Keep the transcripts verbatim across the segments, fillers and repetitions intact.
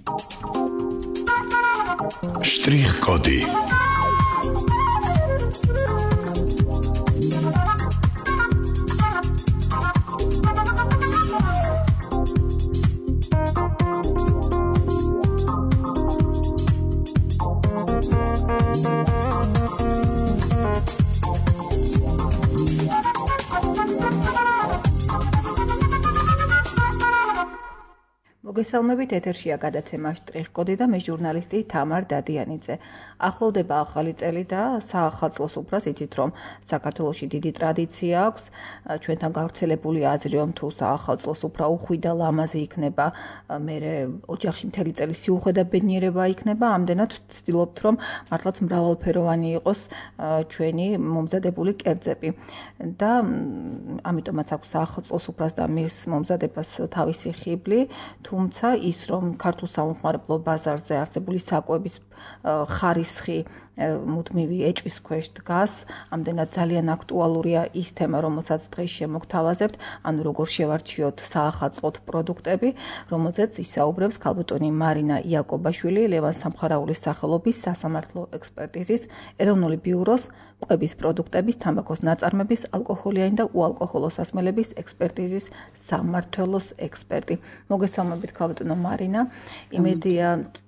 Շտրիխ-կոդի მოგესალმებით, ეთერშია გადაცემა შტრიხ-კოდი და მე ჟურნალისტი თამარ დადიანიძე. ახლოვდება ახალი წელი და საახალწლო სუფრას იცით, რომ საქართველოში დიდი ტრადიცია აქვს. ჩვენთან გავრცელებული აზრი, რომ თუ საახალწლო სუფრა უხვი და ლამაზი იქნება, მერე ოჯახში მთელი წელი სიუხვე და ბედნიერება იქნება. ამდენად ვცდილობთ, რომ მართლაც მრავალფეროვანი იყოს ჩვენი მომზადებული კერძები. და ამიტომაც აქვს საახალწლო სუფრას და მის მომზადებას თავისი ხიბლი. თუმცა ის, რომ ქართულ სამხმარებლო ბაზარზე არსებული საკვების ხარისხი მუდმივი ეჭვის ქვეშ დგას, ამდენად ძალიან აქტუალურია ის თემა, რომელსაც დღეს შემოგთავაზებთ, ანუ როგორ შევარჩიოთ საახალწლოდ პროდუქტები, რომელზეც ისაუბრებს ქალბატონი მარინა იაკობაშვილი, ლევან სამხარაულის სახელობის სასამართლო ექსპერტიზის ეროვნული ბიუროს კვების პროდუქტების, თამბაქოს ნაწარმების, ალკოჰოლიანი და უალკოჰოლო სასმელების ექსპერტიზის სამმართველოს ექსპერტი. მოგესალმებით ქალბატონო მარინა. იმედია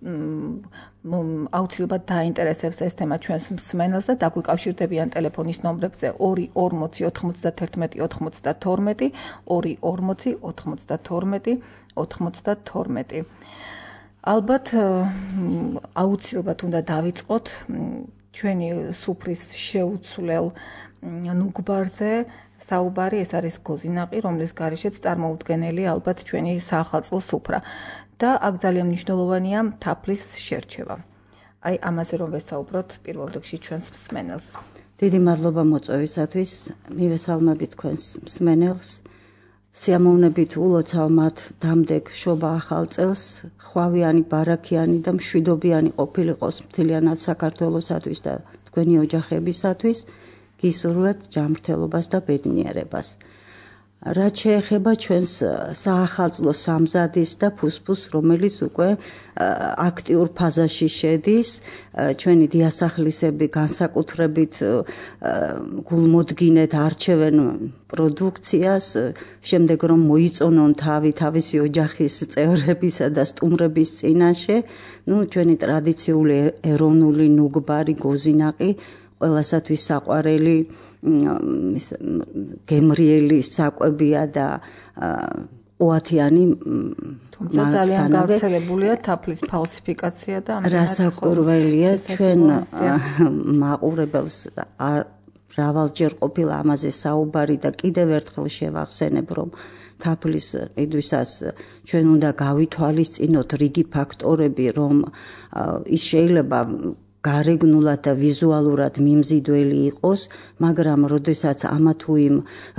აუცილებლად დაინტერესებს ეს თემა ჩვენს მსმენელს და დაგვიკავშირდებიან ტელეფონის ნომრებზე ორი ორმოცი ოთხმოცდათერთმეტი ოთხმოცდათორმეტი, ორი ორმოცი ოთხმოცდათორმეტი ოთხმოცდათორმეტი. ალბათ აუცილებლად უნდა დავიწყოთ ჩვენი სუფრის შეუცვლელ ნუგბარზე საუბარი. ეს არის გოზინაყი, რომლის გარეშეც წარმოუდგენელი ალბათ ჩვენი საახალწლო სუფრა. და აქ ძალიან მნიშვნელოვანია თაფლის შერჩევა. აი ამაზე რომ ვესაუბროთ პირველ რიგში ჩვენს მსმენელს. დიდი მადლობა მოწვევისათვის. მივესალმებით თქვენს მსმენელს. სიამოვნებით ულოცავ მათ დამდეგ შობა ახალ წელს, ხვავიანი, ბარაქიანი და მშვიდობიანი ყოფილიყოს მთლიანად საქართველოსათვის და თქვენი ოჯახებისათვის. გისურვებთ ჯანმრთელობას და ბედნიერებას. რაც შეეხება ჩვენს საახალწლო სამზადის და ფუსფუს, რომელიც უკვე აქტიურ ფაზაში შედის, ჩვენი დიასახლისები განსაკუთრებით გულმოდგინედ არჩევენ პროდუქციას, შემდეგ რომ მოიწონონ თავი თავისი ოჯახის წევრებისა და სტუმრების წინაშე, ნუ ჩვენი ტრადიციული ეროვნული ნუგბარი გოზინაყი, ყველასათვის საყვარელი გემრიელი საკვებია და ყუათიანი, თუმცა ძალიან გავრცელებულია თაფლის ფალსიფიკაცია და რასაკვირველია ჩვენ მაყურებელს მრავალჯერ ყოფილა ამაზე საუბარი და კიდევ ერთხელ შევახსენებ, რომ თაფლის ყიდვისას ჩვენ უნდა გავითვალისწინოთ რიგი ფაქტორები, რომ ის შეიძლება გარეგნულად და ვიზუალურად მიმზიდველი იყოს, მაგრამ როდესაც ამა თუ იმ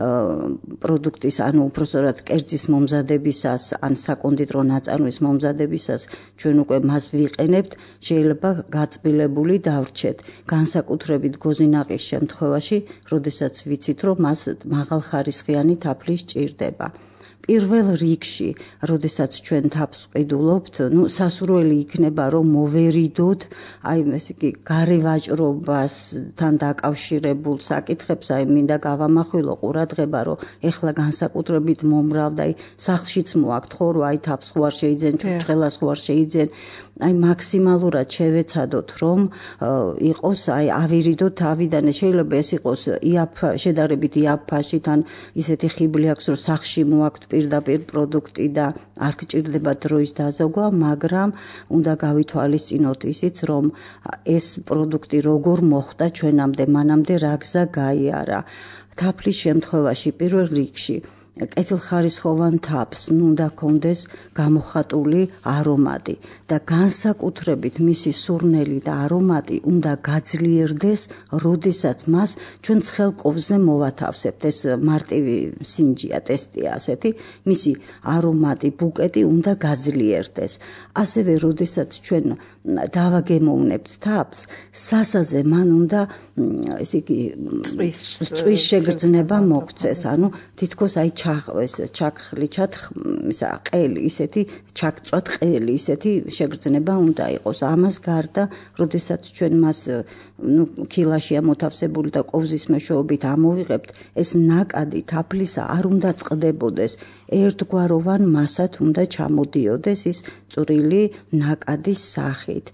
პროდუქტის, ანუ უпростоრად კერძის მომზადებისას, ან საკონდიტრო ნაწარმის მომზადებისას ჩვენ უკვე მას ვიყენებთ, შეიძლება გაწბილებული დავრჩეთ. განსაკუთრებით გოზინაყის შემთხვევაში, როდესაც ვიცით, რომ მას მაღალხარისხიანი თაფლი სჭირდება. პირველ რიგში, როდესაც ჩვენ თაფლს ვყიდულობთ, ნუ სასურველი იქნება, რომ მოვერიდოთ, აი ესე იგი გარევაჭრობასთან დაკავშირებულ საკითხებს, აი მინდა გავამახვილო ყურადღება, რომ ეხლა განსაკუთრებით მომრავლ და აი სახლშიც მოაქვთ ხო, რომ აი თაფლს ხوار შეიძენ, ჭურჭელას ხوار შეიძენ, აი მაქსიმალურად შევეცადოთ, რომ იყოს აი ავირიდოთ თავიდან, შეიძლება ეს იყოს იაფ შედარებით იაფ ფაში, თან ისეთი ხიბლი აქვს, რომ სახლში მოაქვთ პირდაპირ პროდუქტი და არ გჭირდება დროის დაზოგვა, მაგრამ უნდა გავითვალისწინოთ ისიც, რომ ეს პროდუქტი როგორ მოხვდა ჩვენამდე, მანამდე რა გზა გაიარა. თაფლის შემთხვევაში პირველ რიგში კეთილხარისხოვან თაფლს უნდა კონდეს გამოხატული არომატი და განსაკუთრებით მისი სურნელი და არომატი უნდა გაძლიერდეს, როდესაც მას ჩვენ ცხელ ყოფზე მოვათავსებთ. ეს მარტივი სინჯია, ტესტია ასეთი, მისი არომატი, ბუკეტი უნდა გაძლიერდეს. ასევე როდესაც ჩვენ დავაგემოვნებთ თაფლს, სასაზე მან უნდა ესე იგი წვის შეგრძნება მოქცეს, ანუ თითქოს აი ჩახვეს ჩაქხლი ჩათხმისა ყელი ისეთი ჩაგწვათ ყელი ისეთი შეგრძნება უნდა იყოს ამას გარდა როდესაც ჩვენ მას ნუ ქილაშია მოთავსებული და ყოფზის მეშვეობით ამოვიღებთ ეს ნაკადი თაფლისა არ უნდა წყდებოდეს ერთგვაროვან მასად უნდა ჩამოდიოდეს ის წვრილი ნაკადის სახით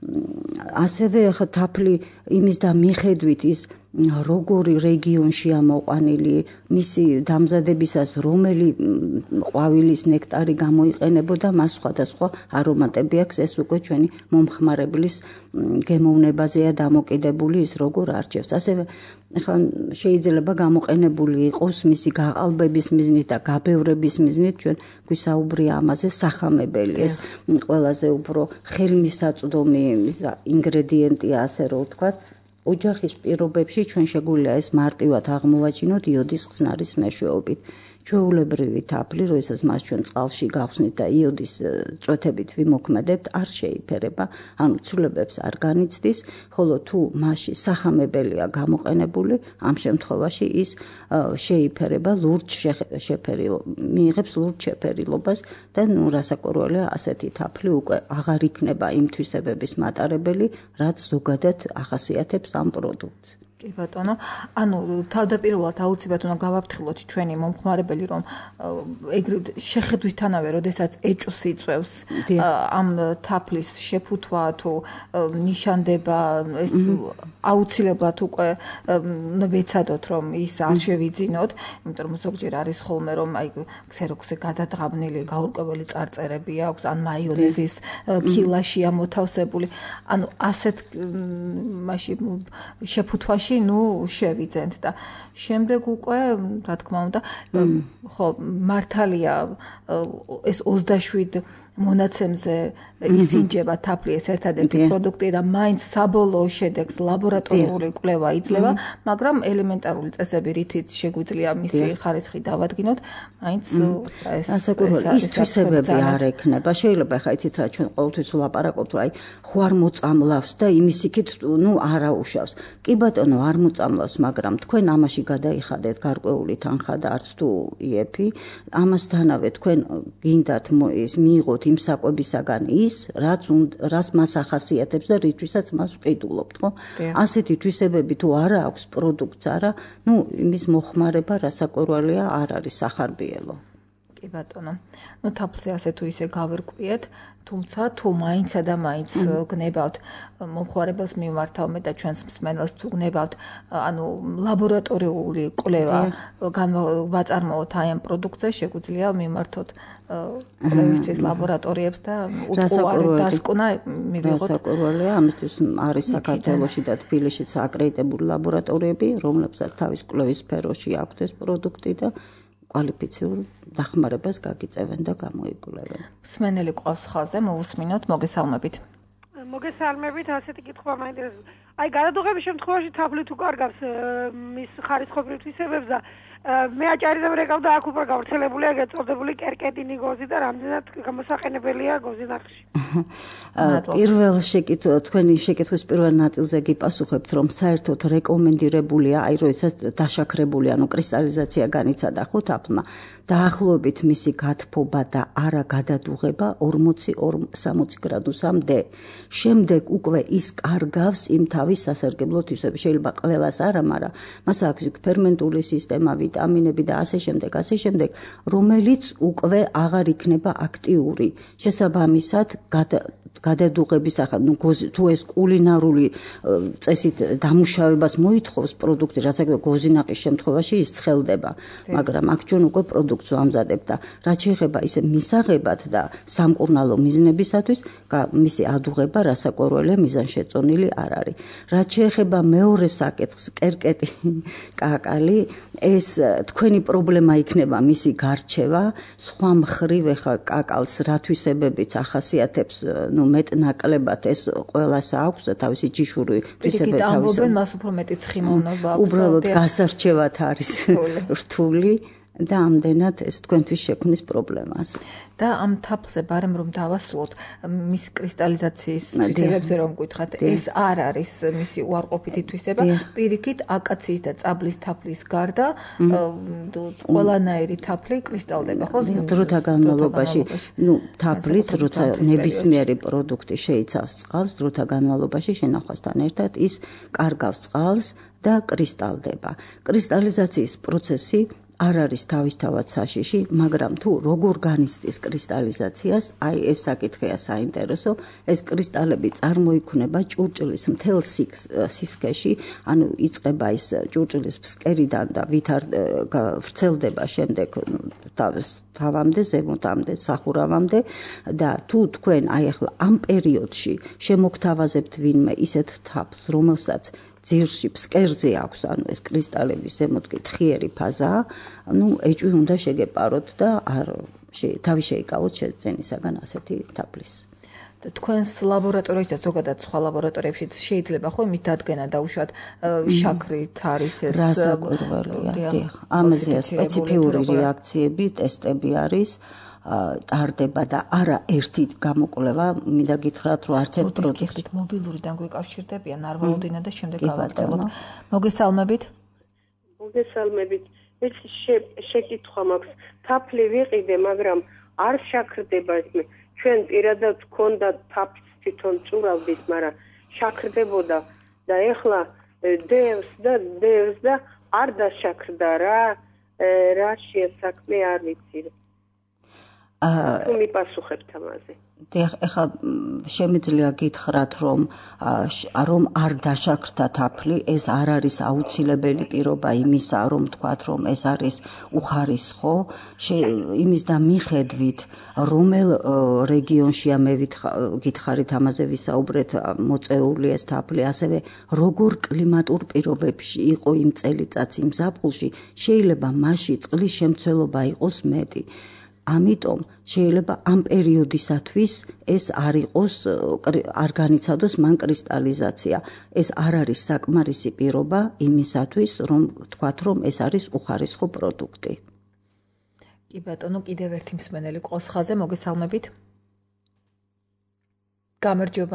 ასევე ხა თაფლი იმის და მიხედვით ის როგორი რეგიონშია მოყვანილი მისი დამზადებისას რომელი ყვავილის ნექტარი გამოიყენებოდა მას სხვადასხვა არომატები აქვს ეს უკვე ჩვენი მომხმარებლის გემოვნებაზეა დამოკიდებული ის როგორ არჩევს ასევე ახლა შეიძლება გამოყენებული იყოს მისი გაყალბების მიზნით და გაბევრების მიზნით ჩვენ გვისაუბრია ამაზე სახამებელი ეს ყველაზე უფრო ხელმისაწვდომი ინგრედიენტია ასე რომ ვთქვათ ოჯახის პირობებში ჩვენ შეგვიძლია ეს მარტივად აღმოვაჩინოთ იოდის ხსნარის მეშვეობით. ჩვეულებრივი თაფლი, როდესაც მას ჩვენ წყალში გავხსნით და იოდის წვეთებით ვიმოქმედებთ, არ შეიფერება, ანუ ცვლილებებს არ განიცდის, ხოლო თუ მასში სახამებელია გამოყენებული, ამ შემთხვევაში ის შეიფერება ლურჯ შეფერილობას, მიიღებს ლურჯ შეფერილობას და ნუ რასაკვირველია ასეთი თაფლი უკვე აღარ იქნება იმ თვისებების მატარებელი, რაც ზოგადად ახასიათებს ამ პროდუქტს. კი ბატონო, ანუ თავდაპირველად აუცილებლად უნდა გავაფრთხილოთ ჩვენი მომხმარებელი, რომ ეგრეთ შეხედვითანავე, როდესაც ეჭვს იწვევს ამ თაფლის შეფუთვა თუ ნიშანდება, ეს აუცილებლად უკვე ვეცადოთ, რომ ის არ შევიძინოთ, იმიტომ რომ ზოგჯერ არის ხოლმე, რომ აი ქსეროქსზე გადადღაბნილი გაურკვეველი წარწერები აქვს, ან მაიონეზის ქილაშია მოთავსებული. ანუ ასეთ მაშინ შეფუთვაში ნუ შევიძენთ და შემდეგ უკვე რა თქმა უნდა ხო მართალია ეს ოცდაშვიდ მონაცემზე ისინჯება თაფლი ეს ერთადერთი პროდუქტია და მაინც საბოლოო შედეგს ლაბორატორიული კვლევა იძლევა, მაგრამ ელემენტარული წესები რითიც შეგვიძლია მისი ხარისხი დავადგინოთ, მაინც ეს ის თვისებები არ ექნება. შეიძლება ხა იცით რა ჩვენ ყოველთვის ვლაპარაკობთ, აი ხوار მოწამლავს და იმის იქით ნუ არაუშავს. კი ბატონო არ მოწამლავს, მაგრამ თქვენ ამაში გადაიხადეთ გარკვეული თანხა და არც თუ იეფი, ამასთანავე თქვენ გინდათ ის მიიღოთ იმ საკვებისაგან ის, რაც რაც მას ახასიათებს და რითვისაც მას ვყიდულობთ, ხო? ასეთი თვისებები თუ არა აქვს პროდუქტს არა, ნუ იმის მოხმარება რასაკვირველია არ არის სახარბიელო. კი ბატონო. ნუ თაფლზე ასე თუ ისე გავერკვიეთ, თუმცა თუ მაინცა და მაინც გნებავთ მომხმარებელს მიმართავმე და ჩვენს მსმენელს თუ გნებავთ, ანუ ლაბორატორიული კვლევა ვაწარმოოთ აი ამ პროდუქტზე, შეგვიძლია მიმართოთ კვლევისთვის ლაბორატორიებს და უყუარი დასკვნა მივიღოთ. რასაკვირველია, ამისთვის არის საქართველოში და თბილისშიც აკრედიტებული ლაბორატორიები, რომლებსაც თავის კვლევის სფეროში აქვთ ეს პროდუქტი და კვალიფიციურ დახმარებას გაგიწევენ და გამოიკვლევენ. მსმენელი ყავს ხაზზე, მოვუსმინოთ, მოგესალმებით. მოგესალმებით, ასეთი კითხვა მაინტერესებს. აი, გადადუღების შემთხვევაში თაფლი თუ კარგავს მის ხარისხობრივ თვისებებს და მე აჭარიდან რეკავ და აქ უკვე გავრცელებულია გაწოდებული კერკეტინი გოზი და რამდენად გამოსაყენებელია გოზინახში. პირველ შეკითხვა თქვენი შეკითხვის პირველ ნაწილზე გიპასუხებთ, რომ საერთოდ რეკომენდირებულია, აი როდესაც დაშაქრებული, ანუ კრისტალიზაცია განიცადა ხო თაფლმა, დაახლოებით მისი გათბობა და არა გადადუღება ორმოცი სამოცი გრადუსამდე. შემდეგ უკვე ის კარგავს იმ თავის სასარგებლო თვისებებს. შეიძლება ყველას არა, მაგრამ მას აქვს ფერმენტული სისტემა, ვიტამინები და ასე შემდეგ, ასე შემდეგ, რომელიც უკვე აღარ იქნება აქტიური. შესაბამისად, გადადუღების ახლა ნუ თუ ეს კულინარული წესით დამუშავებას მოითხოვს პროდუქტი, რასაც გოზინაყის შემთხვევაში ის ცხელდება, მაგრამ აქ ჩვენ უკვე პროდუქტს ვამზადებთ და რაც შეეხება ისე მისაღებად და სამკურნალო მიზნებისათვის, მისი ადუღება რასაკვირველია მიზანშეწონილი არ არის. რაც შეეხება მეორე საკითხს, კერკეტი კაკალი, ეს თქვენი პრობლემა იქნება მისი გარჩევა, სხვა მხრივ ეხა კაკალს რა თვისებებიც ახასიათებს, ნუ მეტნაკლებად ეს ყველას აქვს და თავისი ჯიშური თვისებები თავისი. ამბობენ მას უფრო მეტი ცხიმოვნობა აქვს. უბრალოდ გასარჩევად არის რთული და ამდენად ეს თქვენთვის შექმნის პრობლემას. და ამ თაფლზე ბარემ რომ დავასრულოთ, მის კრისტალიზაციის თვისებებზე რომ გითხრათ, ეს არ არის მისი უარყოფითი თვისება, პირიქით აკაციის და წაბლის თაფლის გარდა ყველანაირი თაფლი კრისტალდება, ხო? დროთა განმავლობაში, ну, თაფლიც როცა ნებისმიერი პროდუქტი შეიცავს წყალს, დროთა განმავლობაში შენახვასთან ერთად ის კარგავს წყალს და კრისტალდება. კრისტალიზაციის პროცესი არ არის თავისთავად საშიში, მაგრამ თუ როგორ განიცდის კრისტალიზაციას, აი ეს საკითხია საინტერესო, ეს კრისტალები წარმოიქმნება ჭურჭლის მთელ სისქეში, ანუ იწყება ის ჭურჭლის ფსკერიდან და ვითარ ვრცელდება შემდეგ თავამდე, ზემოთამდე, სახურავამდე და თუ თქვენ აი ახლა ამ პერიოდში შემოგთავაზებთ ვინმე ისეთ თაფლს, რომელსაც ძირში ფსკერზე აქვს, ანუ ეს კრისტალების ზემოთკი თხიერი ფაზაა, ну, ეჭვი უნდა შეგეპაროთ და არ თავი შეიკავოთ შეძენისაგან ასეთი თაფლის. თქვენს ლაბორატორიასა ზოგადად სხვა ლაბორატორიებშიც შეიძლება ხო იმით დადგენა დაუშვათ შაქრით არის ეს რასაკვირველია, დიახ. ამაზეა სპეციფიური რეაქციები, ტესტები არის. ტარდება და არა ერთი გამოკვლევა, მინდა გითხრათ, რომ არც ერთ პროდუქტით მობილურიდან გვეკავშირდებიან ნარვალუდინა და შემდეგ გავაგრძელოთ. მოგესალმებით. მოგესალმებით. ეს შეკითხვა მაქვს. თაფლი ვიყიდე, მაგრამ არ შაქრდება ეს. ჩვენ პირადად გქონდა თაფლს თვითონ წურავდით, მაგრამ შაქრდებოდა და ეხლა დევს და დევს და არ დაშაქრდა რა. რა შეასაქმე არ ვიცი. თუ მიპასუხებთ ამაზე. ეხლა შემიძლია გითხრათ, რომ რომ არ დაშაქრდა თაფლი, ეს არ არის აუცილებელი პირობა იმისა, რომ თქვათ, რომ ეს არის უხარისხო, იმის და მიხედვით, რომელ რეგიონშია მე გითხარით ამაზე ვისაუბრეთ, მოწეული ეს თაფლი, ასევე როგორ კლიმატურ პირობებში იყო იმ წელიწადს იმ ზაფხულში, შეიძლება მასში წყლის შემცველობა იყოს მეტი. ამიტომ შეიძლება ამ პერიოდისათვის ეს არ იყოს, არ განიცადოს მან კრისტალიზაცია. ეს არ არის საკმარისი პირობა იმისათვის, რომ ვთქვათ, რომ ეს არის უხარისხო პროდუქტი. კი ბატონო, კიდევ ერთი მსმენელი ყავს ხაზზე, მოგესალმებით. გამარჯობა.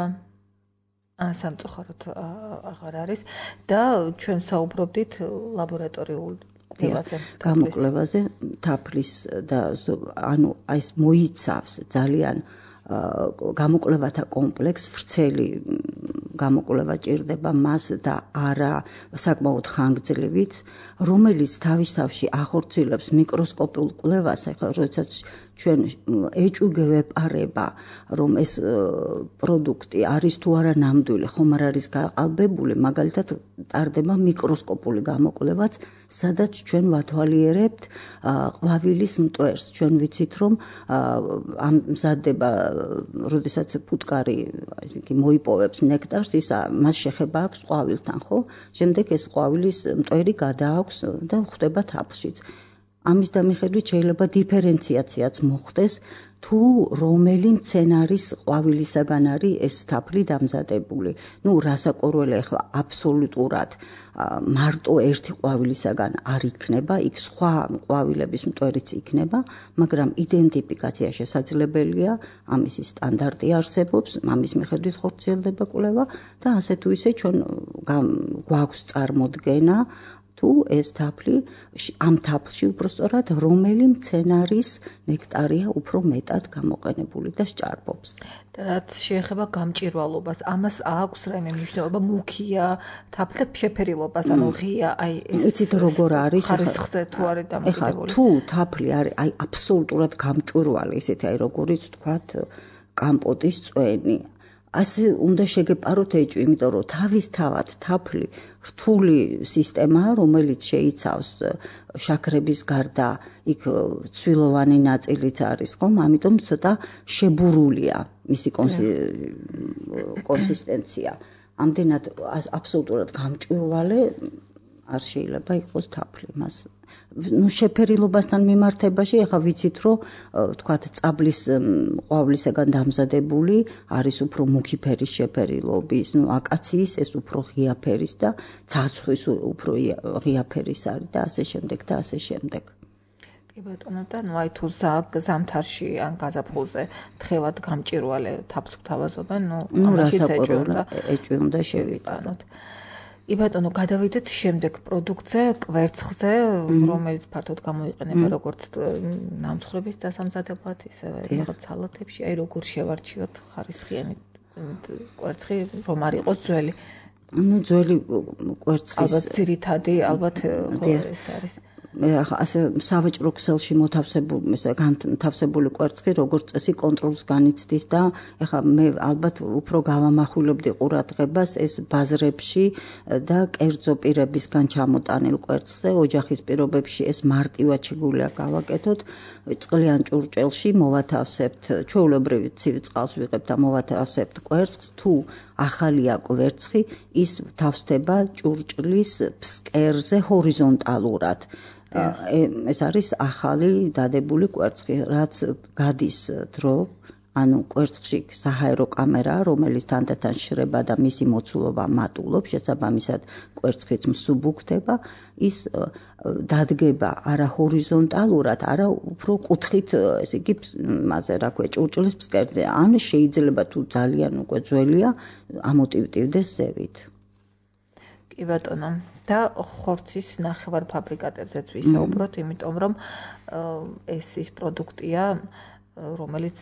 აა სამწუხაროდ აღარ არის და ჩვენ საუბრობდით ლაბორატორიულ გამოკვლევაზე თაფლის და ანუ ეს მოიცავს ძალიან გამოკვლევათა კომპლექსს, ვრცელი გამოკვლევა ჭირდება მას და არა საკმაოდ ხანგრძლივიც, რომელიც თავის თავში ახორციელებს მიკროსკოპიულ კვლევას, ახლა როდესაც ჩვენ ეჭვი გვეპარება, რომ ეს პროდუქტი არის თუ არა ნამდვილი, ხომ არ არის გაყალბებული, მაგალითად ტარდება მიკროსკოპული გამოკვლევაც, სადაც ჩვენ ვათვალიერებთ ყვავილის მტვერს. ჩვენ ვიცით, რომ მზადდება, როდესაც ფუტკარი ესე იგი მოიპოვებს ნექტარს, ის მას შეხება აქვს ყვავილთან, ხო? შემდეგ ეს ყვავილის მტვერი გადააქვს და ხდება თაფლშიც. ამის დამიხედვით შეიძლება დიფერენციაციაც მოხდეს, თუ რომელი მცენარის ყვავილისაგან არის ეს თაფლი დამზადებული. ნუ რასაკვირველია, ახლა აბსოლუტურად მარტო ერთი ყვავილისაგან არ იქნება, იქ სხვა ყვავილების მტვერიც იქნება, მაგრამ იდენტიფიკაცია შესაძლებელია, ამისი სტანდარტი არსებობს, ამის მიხედვით ხორციელდება კვლევა და ასე თუ ისე ჩვენ გვაქვს წარმოდგენა თუ ეს თაფლი ამ თაფლში უბრალოდ რომელი მცენარის ნექტარია უფრო მეტად გამოყენებული და სჭარბობს. და რაც შეეხება გამჭვირვალობას, ამას აქვს რაიმე მნიშვნელობა, მუქია თაფლი შეფერილობას, ანუ ღია, აი ეს იცით როგორ არის ხარისხზე თუ არის დამოკიდებული. თუ თაფლი არის აი აბსოლუტურად გამჭვირვალე, ისეთი აი როგორიც თქვათ კამპოტის წვენი, ასე უნდა შეგეპაროთ ეჭვი, იმიტომ რომ თავისთავად თაფლი რთული სისტემაა, რომელიც შეიცავს შაქრების გარდა იქ ცვილოვანი ნაწილიც არის, ხომ? ამიტომ ცოტა შებურულია მისი კონსისტენცია. ამდენად აბსოლუტურად გამჭვირვალე არ შეიძლება იყოს თაფლი მას. ნუ შეფერილობასთან მიმართებაში ახლა ვიცით, რომ თქვათ წაბლის ყვავლისაგან დამზადებული არის უფრო მუქი ფერის შეფერილობის, ნუ აკაციის ეს უფრო ღია ფერის და ცაცხვის უფრო ღია ფერის არის და ასე შემდეგ და ასე შემდეგ. კი ბატონო და ნუ აი თუ ზამთარში ან გაზაფხულზე თხევად გამჭირვალე თაფს გვთავაზობენ, ნუ ამაშიც ეჭვია ეჭვი უნდა შევიტანოთ. კი ბატონო, გადავიდეთ შემდეგ პროდუქტზე, კვერცხზე, რომელიც ფართოდ გამოიყენება როგორც ნამცხრების დასამზადებლად, ისევე რაღაც სალათებში, აი როგორ შევარჩიოთ ხარისხიანი კვერცხი, რომ არ იყოს ძველი. ნუ ძველი კვერცხის ალბათ ძირითადი, ალბათ ხო ეს არის. ასე სავაჭრო ქსელში მოთავსებული განთავსებული კვერცხი როგორც წესი კონტროლს განიცდის და ეხლა მე ალბათ უფრო გავამახვილებდი ყურადღებას ეს ბაზრებში და კერძო პირებისგან ჩამოტანილ კვერცხზე ოჯახის პირობებში ეს მარტივად შეგვიძლია გავაკეთოთ წყლიან ჭურჭელში მოვათავსებთ ჩვეულებრივ ცივ წყალს ვიღებთ და მოვათავსებთ კვერცხს თუ ახალია კვერცხი ის თავსდება ჭურჭლის ფსკერზე ჰორიზონტალურად ეს არის ახალი დადებული კვერცხი, რაც გადის დრო, ანუ კვერცხში საჰაერო კამერაა, რომელიც თანდათან შრება და მისი მოცულობა მატულობს, შესაბამისად კვერცხიც მსუბუქდება, ის დადგება არა ჰორიზონტალურად, არა უფრო კუთხით, ესე იგი, მასე რა ქვია, ჭურჭლის ფსკერზე, ან შეიძლება თუ ძალიან უკვე ძველია, ამოტივტივდეს ზევით. კი ბატონო და ხორცის ნახევარ ფაბრიკატებზეც ვისაუბროთ, იმიტომ რომ ეს ის პროდუქტია, რომელიც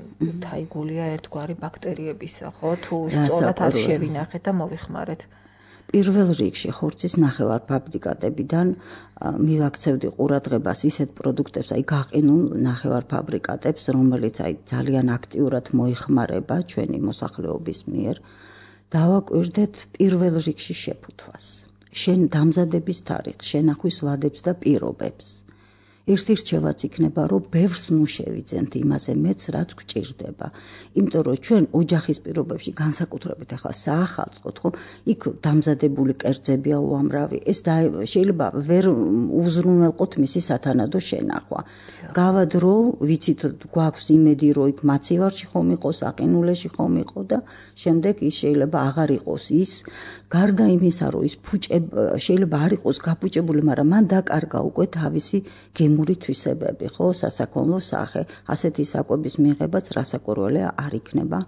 თაიგულია ერთგვარი ბაქტერიებისა, ხო? თუ სწორად არ შევინახეთ და მოვიხმარეთ. პირველ რიგში ხორცის ნახევარ ფაბრიკატებიდან მივაქცევდი ყურადღებას ისეთ პროდუქტებს, აი გაყინულ ნახევარ ფაბრიკატებს, რომელიც აი ძალიან აქტიურად მოიხმარება ჩვენი მოსახლეობის მიერ. დავაკვირდეთ პირველ რიგში შეფუთვას, შენ დამზადების თარიღს, შენახვის ვადებს და პირობებს. ერთი რჩევაც იქნება, რომ ბევრს ნუ შევიძენთ იმაზე მეც, რაც გვჭირდება. იმიტომ რომ ჩვენ ოჯახის პირობებში განსაკუთრებით ახლა საახალწლოდ, ხო, იქ დამზადებული კერძებია უამრავი. ეს შეიძლება ვერ უზრუნველყოთ მისი სათანადო შენახვა. გავა დრო, ვიცით, გვაქვს იმედი, რომ იქ მაცივარში ხომ იყო, საყინულეში ხომ იყო და შემდეგ ის შეიძლება აღარ იყოს ის. გარდა იმისა, რომ ის შეიძლება არ იყოს გაფუჭებული, მაგრამ მან დაკარგა უკვე თავისი გემური თვისებები, ხო, სასაქონლო სახე. ასეთი საკვების მიღებაც რასაკვირველია არ იქნება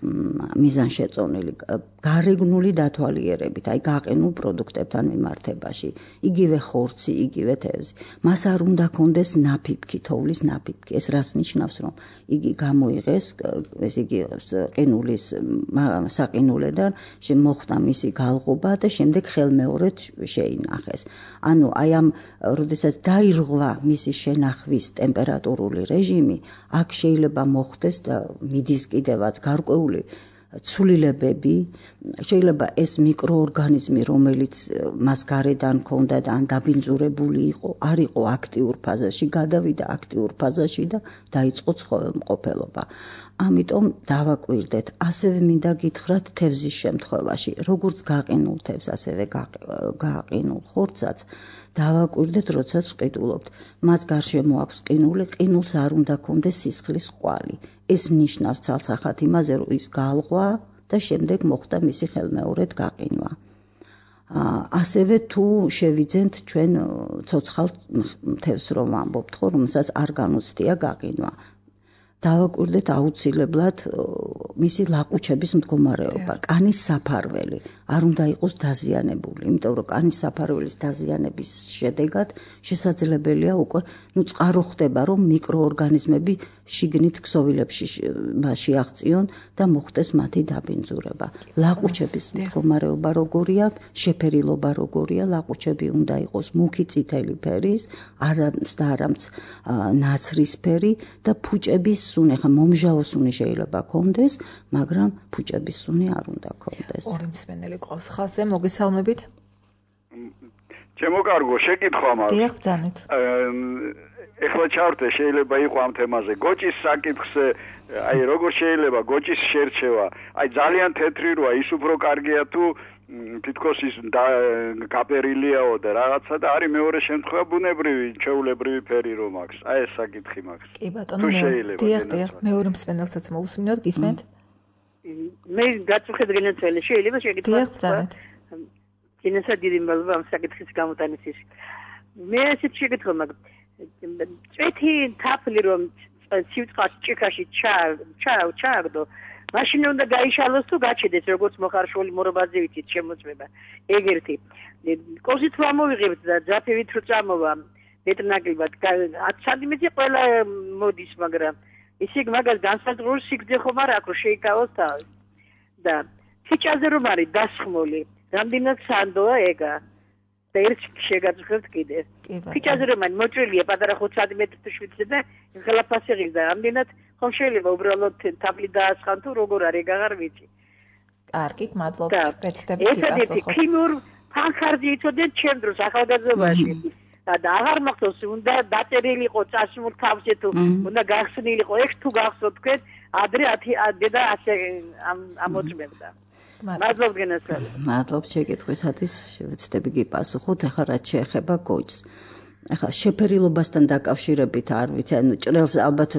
მიზანშეწონილი. გარეგნული დათვალიერებით, აი გაყინულ პროდუქტებთან მიმართებაში, იგივე ხორცი, იგივე თევზი. მას არ უნდა კონდეს ნაფიფქი, თოვლის ნაფიფქი. ეს რას ნიშნავს, რომ იგი გამოიღეს, ესე იგი ყინულის საყინულედან მოხდა მისი გალღობა და შემდეგ ხელმეორედ შეინახეს. ანუ აი ამ როდესაც დაირღვა მისი შენახვის ტემპერატურული რეჟიმი, აქ შეიძლება მოხდეს და მიდის კიდევაც გარკვეული ცვლილებები, შეიძლება ეს მიკროორგანიზმი, რომელიც მას გარედან ჰქონდა და ან დაბინძურებული იყო, არ იყო აქტიურ ფაზაში, გადავიდა აქტიურ ფაზაში და დაიწყო ცხოველმყოფელობა. ამიტომ დავაკვირდეთ, ასევე მინდა გითხრათ თევზის შემთხვევაში, როგორც გაყინულ თევზს, ასევე გაყინულ ხორცსაც, დავაკვირდეთ, როდესაც ვყიდულობთ. მას გარშემო აქვს ყინული, ყინულს არ უნდა ჰქონდეს სისხლის ყვალი. ეს ნიშნავს ცალსახად იმაზე, რომ ის გალღვა და შემდეგ მოხდა მისი ხელმეორედ გაყინვა. ასევე თუ შევიძენთ ჩვენ ცოცხალ თევზს რომ ვამბობთ, ხო, რომელსაც არ განუცდია გაყინვა. დავაკვირდეთ აუცილებლად მისი ლაყუჩების მდგომარეობა, კანის საფარველი არ უნდა იყოს დაზიანებული, იმიტომ რომ კანის საფარველის დაზიანების შედეგად შესაძლებელია უკვე ნუ წყარო ხდება, რომ მიკროორგანიზმები შიგნით ქსოვილებში შეაღწიონ და მოხდეს მათი დაბინძურება. ლაყუჩების მდგომარეობა როგორია, შეფერილობა როგორია, ლაყუჩები უნდა იყოს მუქი წითელი ფერის, არამც და არამც ნაცრისფერი და ფუჭების სუნი, ხა მომჟავო სუნი შეიძლება ქონდეს, მაგრამ ფუჭების სუნი არ უნდა ქონდეს. ორი მსმენელი ყავს ხაზზე, მოგესალმებით. ჩემო კარგო, შეკითხვა მაქვს. დიახ, ბრძანეთ. ეხლა ჩავრდე, შეიძლება იყო ამ თემაზე. გოჭის საკითხს, აი როგორ შეიძლება გოჭის შერჩევა? აი ძალიან თეთრი როა, ის უფრო კარგია თუ თითქოს ის გაპერილიაო და რაღაცა და არის მეორე შემთხვევა ბუნებრივი, ჩვეულებრივი ფერი რომ აქვს. აი ეს საკითხი მაქვს. კი ბატონო, დიახ, დიახ, მეორე მსმენელსაც მოусმინოთ, გისმენთ? მე გაწუხეთ გენაცვალე, შეიძლება შეკითხვა? დიახ, ბრძანეთ. გენასა დიდი მადლობა ამ საკითხის გამოტანისთვის. მე ესეთ შეკითხვა მაქვს. წვეთი თაფლი რომ სიუწყალში ჭიქაში ჩა ჩა ჩააგდო მაშინ უნდა გაიშალოს თუ გაჩედეს როგორც მოხარშული მორობაძე ვიცით შემოწმება ეგ ერთი კოზით რა მოვიღებთ და ძაფებით რო წამოვა მეტნაკლებად ათ სანტიმეტრი ყველა მოდის მაგრამ ისე მაგას განსაზღვრულ სიგრძე ხომ არ აქვს შეიკავოს თავი და ფიჭაზე რომ არის დასხმული რამდენად სანდოა ეგა და ერთ შეგაძღებთ კიდე ფიჭაზე რომ არის მოჭრილია პატარა ხუთ სანტიმეტრი თუ შვიდზე და ხელაფასი ღირს და რამდენად ხომ შეიძლება უბრალოდ თაფლი დაასხან თუ როგორ არის ეგ აღარ ვიცი კარგი მადლობთ რეცეპტები გიპასუხოთ ქიმიურ ფანქარზე იცოდეთ ჩემ დროს ახალგაზრდობაში და აღარ მახსოვს უნდა დაწერილიყო წასმულ თავზე თუ უნდა გახსნილიყო ეგ თუ გახსოვთ თქვენ ადრე დედა ასე ამოწმებდა მადლობთ გენასწავლეთ მადლობთ შეკითხვისათვის შევეცდები გიპასუხოთ ახლა რაც შეეხება გოჯს ახლა შეფერილობასთან დაკავშირებით არ ვიცი ანუ ჭრელს ალბათ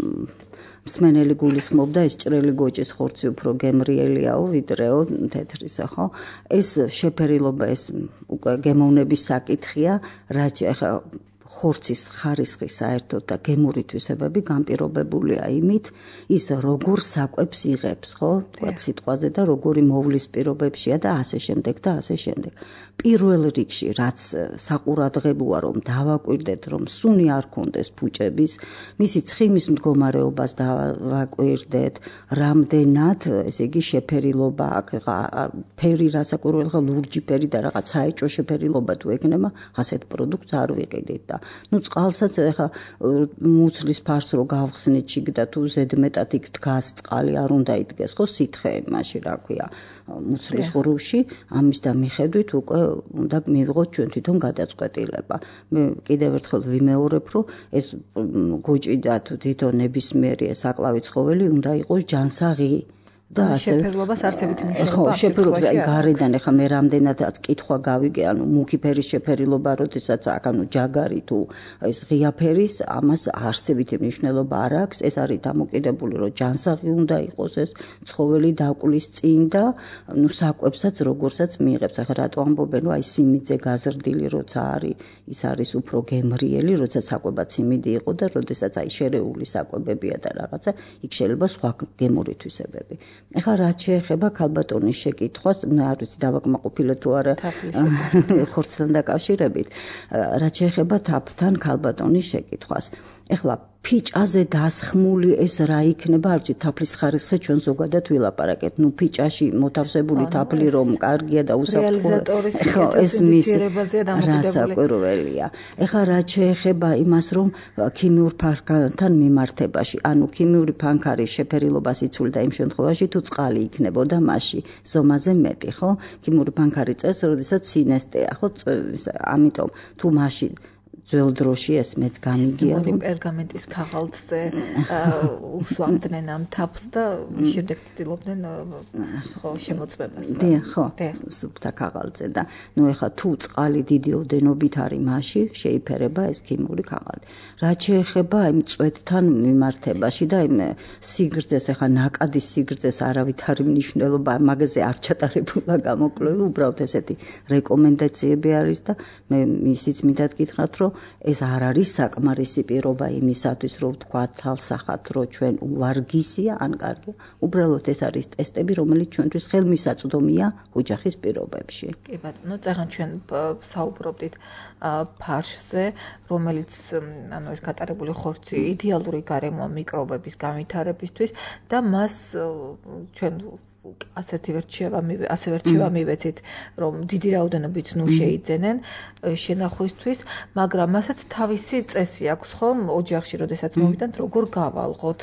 მსმენელი გულისხმობდა ეს ჭრელი გოჭის ხორცი უფრო გემრიელიაო ვიდრეო თეთრისა ხო ეს შეფერილობა ეს უკვე გემოვნების საკითხია რაც ახლა ხორცის ხარისხი საერთოდ და გემური თვისებები განპირობებულია იმით ის როგორ საკვებს იღებს ხო თქვა სიტყვაზე და როგორი მოვლის პირობებშია და ასე შემდეგ და ასე შემდეგ პირველ რიგში რაც საყურადღებოა რომ დავაკვირდეთ რომ სუნი არ კონდეს ფუჭების მისი ცხიმის მდგომარეობას დავაკვირდეთ რამდენად ესე იგი შეფერილობა აქ ფერი რასაკვირველია ლურჯი ფერი და რაღაც საეჭვო შეფერილობა თუ ეკნება ასეთ პროდუქტს არ ვიყიდით და ну წყალსაც ეხა მუცლის ფარს რო გავხსნით შიგდა თუ ზედმეტად იქ დგას წყალი არ უნდა იდგეს ხო სითხე მაშინ რა ქვია მუცლის ღრუში ამის და მიხედვით უკვე უნდა მივიღოთ ჩვენ თვითონ გადაწყვეტილება მე კიდევ ერთხელ ვიმეორებ რომ ეს გოჭი და თვითონ ნებისმიერი საკლავი ცხოველი უნდა იყოს ჯანსაღი და შეფერილობას არსებით მნიშვნელობა ხო შეფერილობა გარედან ეხა მე რამდენადაც კითხვა გავიგე ანუ მუქი ფერის შეფერილობა როდესაც აქ ანუ ჯაგარი თუ ეს ღია ფერის ამას არსებითი მნიშვნელობა არ აქვს ეს არის დამოკიდებული რომ ჯანსაღი უნდა იყოს ეს ცხოველი დაკვლის წინ და ნუ საკვებსაც როგორცაც მიიღებს ახლა რატო ამბობენ რომ აი სიმიძე გაზრდილი როცა არის ის არის უფრო გემრიელი როცა საკვება სიმიდი იყო და როდესაც აი შერეული საკვებებია და რაღაცა იქ შეიძლება სხვა გემური თვისებები ეხლა რაც შეეხება ქალბატონის შეკითხვას, ნუ არ ვიცი დავაკმაყოფილე თუ არა ხორცთან დაკავშირებით, რაც შეეხება თაფთან ქალბატონის შეკითხვას. ეხლა ფიჭაზე დასხმული ეს რა იქნება, არ ვიცი, თაფლის ხარისხზე ჩვენ ზოგადად ვილაპარაკეთ. ნუ ფიჭაში მოთავსებული თაფლი რომ კარგია და უსაფრთხოა. ხო, ეს მის რასაკვირველია. ეხლა რაც შეეხება იმას, რომ ქიმიურ ფანქართან მიმართებაში, ანუ ქიმიური ფანქარის შეფერილობას იცვლიდა იმ შემთხვევაში, თუ წყალი იქნებოდა მასში ზომაზე მეტი, ხო? ქიმიური ფანქარი წევს, როდესაც სინესტეა, ხო? ამიტომ თუ მასში ძველ დროში ეს მეც გამიგია რომ პერგამენტის ქაღალდზე უსვამდნენ ამ თაფლს და შემდეგ ცდილობდნენ ხო შემოწმებას. დიახ, ხო. სუფთა ქაღალდზე და ნუ ეხა თუ წყალი დიდი ოდენობით არის მასში, შეიფერება ეს ქიმიური ქაღალდი. რაც შეეხება იმ წვეთთან მიმართებაში და იმ სიგრძეს, ეხა ნაკადის სიგრძეს არავითარი მნიშვნელობა მაგაზე არ ჩატარებულა გამოკვლევა, უბრალოდ ესეთი რეკომენდაციები არის და მე ისიც მინდა გითხრათ, რომ ეს არ არის საკმარისი პირობა იმისათვის, რომ ვთქვა თალსახად, რომ ჩვენ უვარგისია ან კარგია. უბრალოდ ეს არის ტესტები, რომელიც ჩვენთვის ხელმისაწვდომია ოჯახის პირობებში. კი ბატონო, წაღან ჩვენ საუბრობდით ფარშზე, რომელიც ანუ ეს გატარებული ხორცი იდეალური გარემოა მიკრობების განვითარებისთვის და მას ჩვენ ასეთი ვერჩევა ასე ვერჩევა მივეცით რომ დიდი რაოდენობით ნუ შეიძენენ შენახვისთვის მაგრამ მასაც თავისი წესი აქვს ხომ ოჯახში როდესაც მოვიდანთ როგორ გავალღოთ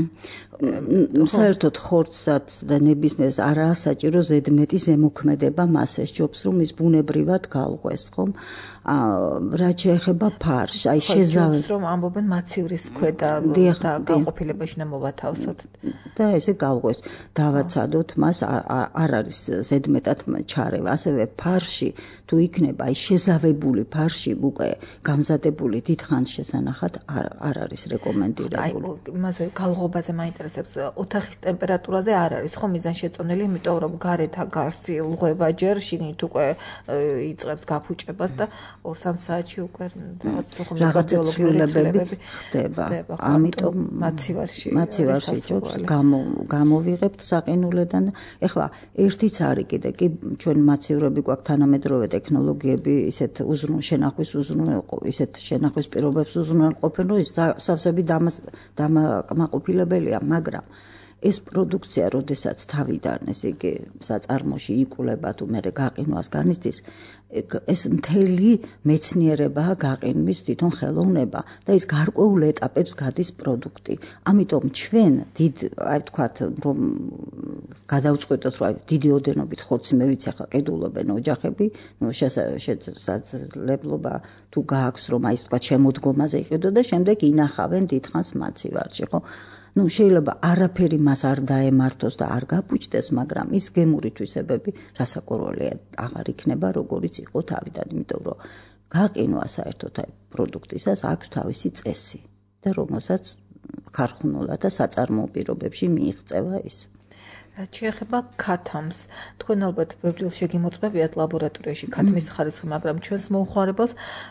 საერთოდ ხორცსაც და ნებისმიერს არაა საჭირო ზედმეტი ზემოქმედება მას ესჯობს რომ ის ბუნებრივად გალღვეს ხომ რაც შეეხება ფარშს აი შეზავებას რომ ამბობენ მაცივრის ქვედა და განყოფილებაში უნდა მოვათავსოთ და ესე გალღვეს დავაცადოთ მას არ არის ზედმეტად ჩარევა ასევე ფარში თუ იქნება აი შეზავებული ფარში უკვე გამზადებული დიდხანს შესანახად არ არის რეკომენდირებული აი მასე გალღო მიღობაზე მაინტერესებს. ოთახის ტემპერატურაზე არ არის ხო მიზანშეწონილი, იმიტომ რომ გარეთ გარსი ლღვება ჯერ, შიგნით უკვე იწყებს გაფუჭებას და ორ-სამ საათში უკვე რაღაც ცვლილებები ხდება. ამიტომ მაცივარში მაცივარში ჯობს გამოვიღებთ საყინულიდან. ეხლა ერთიც არის კიდე კი ჩვენ მაცივრები გვაქვს თანამედროვე ტექნოლოგიები, ისეთ უზრუნ შენახვის უზრუნველყოფ, ისეთ შენახვის პირობებს უზრუნველყოფენ, რომ ის სავსები დამაკმაყოფილებელია, მაგრამ ეს პროდუქცია, როდესაც თავიდან ესე იგი საწარმოში იკვლება თუ მე გაყინვას განიცდის, ეს მთელი მეცნიერებაა გაყინვის თვითონ ხელოვნება და ის გარკვეულ ეტაპებს გადის პროდუქტი. ამიტომ ჩვენ დიდ, აი ვთქვათ, რომ გადავწყვეტოთ, რომ დიდი ოდენობით ხორცი მე ვიცი ახლა ყიდულობენ ოჯახები, ნუ შესაძლებლობა თუ გააქვს რომ აი ვთქვათ შემოდგომაზე იყიდო და შემდეგ ინახავენ დიდხანს მაცივარში, ხო? ნუ შეიძლება არაფერი მას არ დაემართოს და არ გაფუჭდეს, მაგრამ ის გემური თვისებები რასაკვირველია აღარ იქნება როგორიც იყო თავიდან, იმიტომ რომ გაყინვა საერთოდ აი პროდუქტისას აქვს თავისი წესი და რომელსაც ქარხნულად და საწარმოო პირობებში მიიღწევა ის. რაც შეეხება ქათამს, თქვენ ალბათ ბევრჯერ შეგიმოწმებიათ ლაბორატორიაში ქათმის ხარისხი, მაგრამ ჩვენს მოუხმარებელს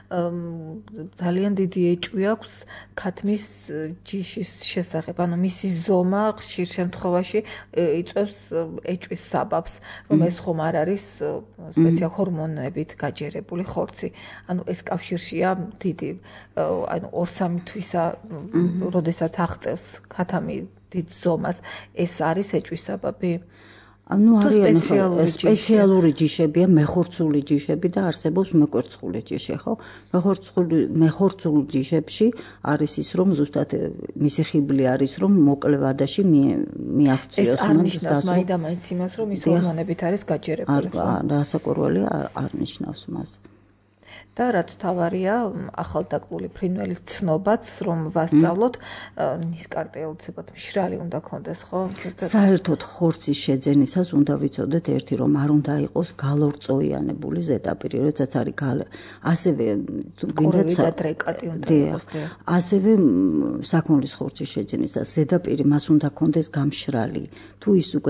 ძალიან დიდი ეჭვი აქვს ქათმის ჯიშის შესახებ, ანუ მისი ზომა ხშირ შემთხვევაში იწვევს ეჭვის საბაბს, რომ ეს ხომ არ არის სპეციალ ჰორმონებით გაჯერებული ხორცი. ანუ ეს კავშირშია დიდი, ანუ ორ-სამი თვისა, როდესაც აღწევს ქათამი დიდ ზომას, ეს არის ეჭვის საბაბი? ანუ არიან სპეციალური ჯიშებია, მეხორცული ჯიშები და არსებობს მეკვერცხული ჯიში, ხო? მეხორცული მეხორცულ ჯიშებში არის ის, რომ ზუსტად მისი ხიბლი არის, რომ მოკლე ვადაში მიაღწიოს მან დასწრება. ეს მაინდა მაინც იმას, რომ ის ჰორმონებით არის გაჯერებული. რასაკვირველია არ ნიშნავს მას. და რაც თავარია, ახალდაკლული ფრინველის ცნობაც, რომ ვასწავლოთ, ნისკარტე უცებად მშრალი უნდა კონდეს, ხო? საერთოდ ხორცის შეძენისას უნდა ვიცოდეთ ერთი, რომ არ უნდა იყოს გალორწოიანებული ზედაპირი, როდესაც არის ასევე გინდათ ტრეკატი უნდა იყოს. ასევე საქონლის ხორცის შეძენისას ზედაპირი მას უნდა კონდეს გამშრალი. თუ ის უკვე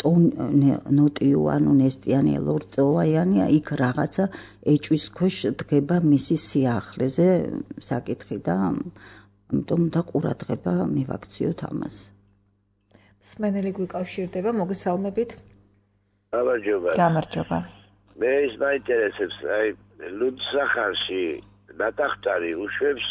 ნოტიო, ანუ ნესტიანი, ლორწოვაიანია, იქ რაღაცა ეჭვის ქვეშ დგება მისი სიახლეზე საკითხი და ამიტომ და ყურადღება მივაქციოთ ამას. მსმენელი გვიკავშირდება, მოგესალმებით. გამარჯობა. გამარჯობა. მე ის მაინტერესებს, აი ლუდსახარში ნატახტარი უშვებს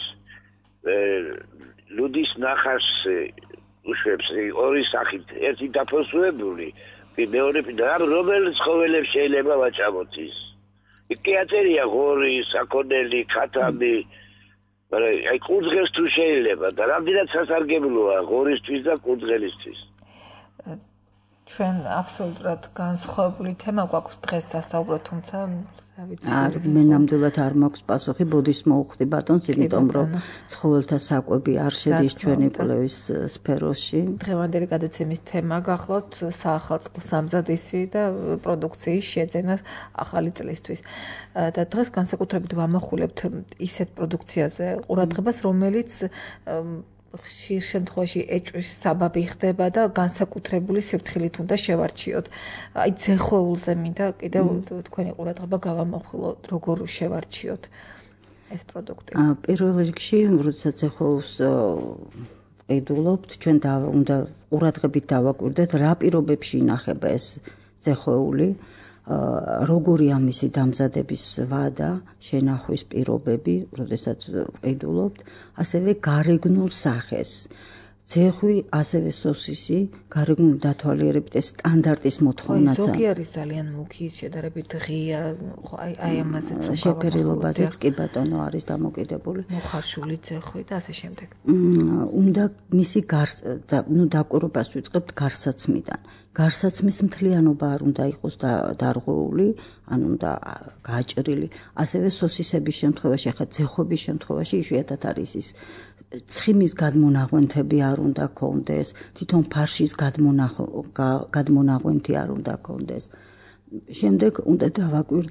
ლუდის ნახარს უშვებს ორი სახით, ერთი დაფოსუებული, მეორე და რომელი ცხოველებს შეიძლება ვაჭამოთ ის? კი აწერია ღორი, საქონელი, ქათამი, მაგრამ აი კურძღელს თუ შეიძლება და რამდენად სასარგებლოა ღორისთვის და კურძღელისთვის. ჩვენ აბსოლუტურად განსხვავებული თემა გვაქვს დღეს სასაუბრო, თუმცა არ მე ნამდვილად არ მაქვს პასუხი, ბოდის მოუხდი ბატონს, იმიტომ რომ ცხოველთა საკვები არ შედის ჩვენი კვლევის სფეროში. დღევანდელი გადაცემის თემა გახლავთ საახალწლო სამზადისი და პროდუქციის შეძენა ახალი წლისთვის. და დღეს განსაკუთრებით ვამახვილებთ ისეთ პროდუქციაზე ყურადღებას, რომელიც ხშირ შემთხვევაში ეჭვის საბაბი ხდება და განსაკუთრებული სიფრთხილით უნდა შევარჩიოთ. აი ძეხოულზე მინდა კიდევ თქვენი ყურადღება გავამახვილო, როგორ შევარჩიოთ ეს პროდუქტი. პირველ რიგში, როდესაც ძეხოულს ყიდულობთ, ჩვენ უნდა ყურადღებით დავაკვირდეთ, რა პირობებში ინახება ეს ძეხოული, როგორი ამისი დამზადების ვადა, შენახვის პირობები, როდესაც ყიდულობთ, ასევე გარეგნულ სახეს. ძეხვი, ასევე სოსისი, გარეგნულ დათვალიერებით ეს სტანდარტის მოთხოვნაც. ზოგი არის ძალიან მუქი, შედარებით ღია, აი აი ამაზეც შეფერილობაზეც კი ბატონო არის დამოკიდებული. მოხარშული ძეხვი და ასე შემდეგ. უნდა მისი ნუ დაკვირვებას ვიწყებთ გარსაცმიდან. გარსაცმის მთლიანობა არ უნდა იყოს დარღვეული, ანუ უნდა გააჭრილი. ასევე სოსისების შემთხვევაში, ახლა ძეხვების შემთხვევაში იშვიათად არის ის ცხიმის გადმონაღვენთები არ უნდა კონდეს, თვითონ ფარშის გადმონაღვენთი არ უნდა კონდეს. შემდეგ უნდა დავაკვირდეთ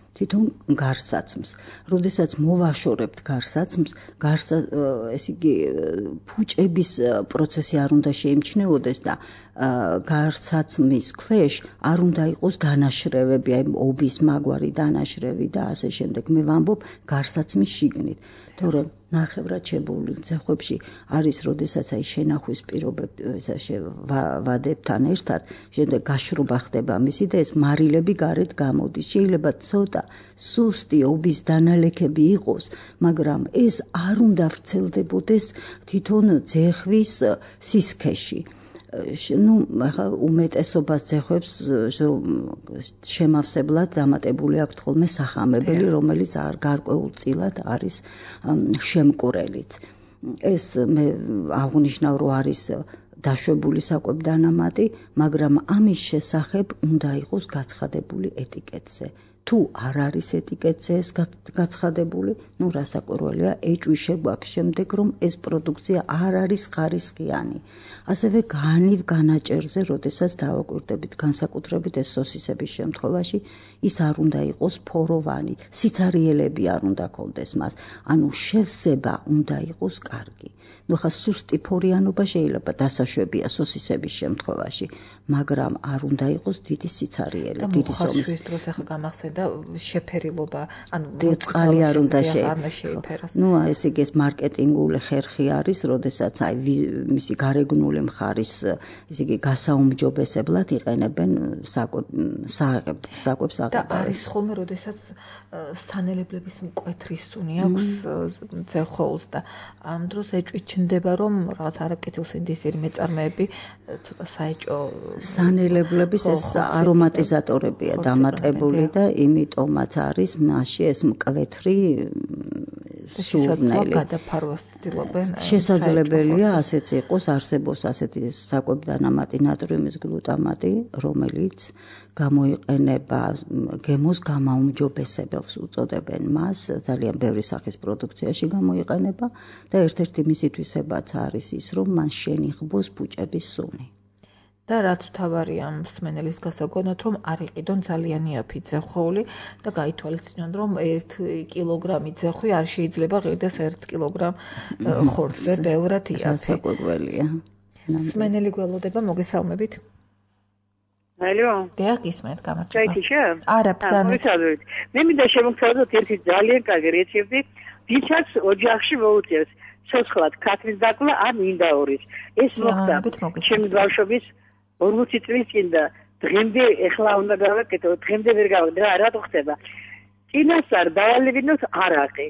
თვითონ გარსაცმს. როდესაც მოვაშორებთ გარსაცმს, გარსა ესე იგი ფუჭების პროცესი არ უნდა შეიმჩნეოდეს და გარსაცმის ქვეშ არ უნდა იყოს დანაშრევები, აი ობის მაგვარი დანაშრევი და ასე შემდეგ. მე ვამბობ გარსაცმის შიგნით. თორემ ნახევრად შებოულ ცეხვებში არის, როდესაც აი შენახვის პირობები ვადებთან ერთად, შემდეგ გაშრობა ხდება მისი და ეს მარილები გარეთ გამოდის. შეიძლება ცოტა სუსტი ობის დანალექები იყოს, მაგრამ ეს არ უნდა ვრცელდებოდეს თვითონ ძეხვის სისქეში. ну, უმეტესობას ძეხვებს შემავსებლად დამატებული აქვთ ხოლმე სახამებელი, რომელიც არ გარკვეულწილად არის შემკურელიც. ეს მე აღნიშნავ, რომ არის დაშვებული საკვებდანამატი, მაგრამ ამის შესახებ უნდა იყოს გაცხადებული ეტიკეტზე. თუ არ არის ეტიკეტზე ეს გაცხადებული, ну, რასაკვირველია, ეჭვი შეგვაქვს შემდეგ, რომ ეს პროდუქცია არ არის ხარისხიანი. ასევე განივ განაჭერზე, როდესაც დავაკვირდებით, განსაკუთრებით ეს სოსისების შემთხვევაში, ის არ უნდა იყოს ფოროვანი, სიცარიელები არ უნდა ქონდეს მას, ანუ შევსება უნდა იყოს კარგი. ну, ხა სუსტი ფორიანობა შეიძლება დასაშვებია სოსისების შემთხვევაში, მაგრამ არ უნდა იყოს დიდი სიცარიელე, დიდი ზომის. და დროს ახლა გამახსენდა შეფერილობა, ანუ წყალი არ უნდა შეიფეროს. ну, ესე იგი ეს მარკეტინგული ხერხი არის, როდესაც აი მისი გარეგნული მხარის, ესე იგი გასაუმჯობესებლად იყენებენ საკვებს აღება. და არის ხოლმე, როდესაც სანელებლების მკვეთრი სუნი აქვს ძეხვეულს და ამ დროს ეჭვით ჩნდება, რომ რაღაც არაკეთილსინდისიერი მეწარმეები ცოტა საეჭო სანელებლების ეს არომატიზატორებია დამატებული და იმიტომაც არის მასში ეს მკვეთრი სურნელი. გადაფარვას ცდილობენ. შესაძლებელია ასეც იყოს, არსებობს ასეთი საკვებდანამატი ნატრიუმის გლუტამატი, რომელიც გამოიყენება გემოს გამაუმჯობესებელს უწოდებენ მას, ძალიან ბევრი სახის პროდუქციაში გამოიყენება და ერთ-ერთი მისი თვისებაც არის ის, რომ მან შენიღბოს ფუჭების სუნი. და რაც თავარია ამ მსმენელის გასაგონად, რომ არ იყიდონ ძალიან იაფი ძეხვეული და გაითვალისწინონ, რომ ერთი კილოგრამი ძეხვი არ შეიძლება ღირდეს ერთ კილოგრამ ხორცზე ბევრად იაფი. რასაკვირველია. მსმენელი გველოდება, მოგესალმებით. ალო. დიახ, გისმენთ, გამარჯობა. გაიქიშა? არა, ბრძანეთ. მე მინდა შემოგთავაზოთ ერთი ძალიან კარგი რეცეპტი, ვისაც ოჯახში მოუწევს ცოცხლად ქათმის დაკლა ან ინდაურის. ეს მოხდა ჩემი ბავშვობის ორმოცი წლის წინ და დღემდე ეხლა უნდა გავაკეთო, დღემდე ვერ გავაკეთე, რატო ხდება? წინასწარ დავალებინოთ არაყი.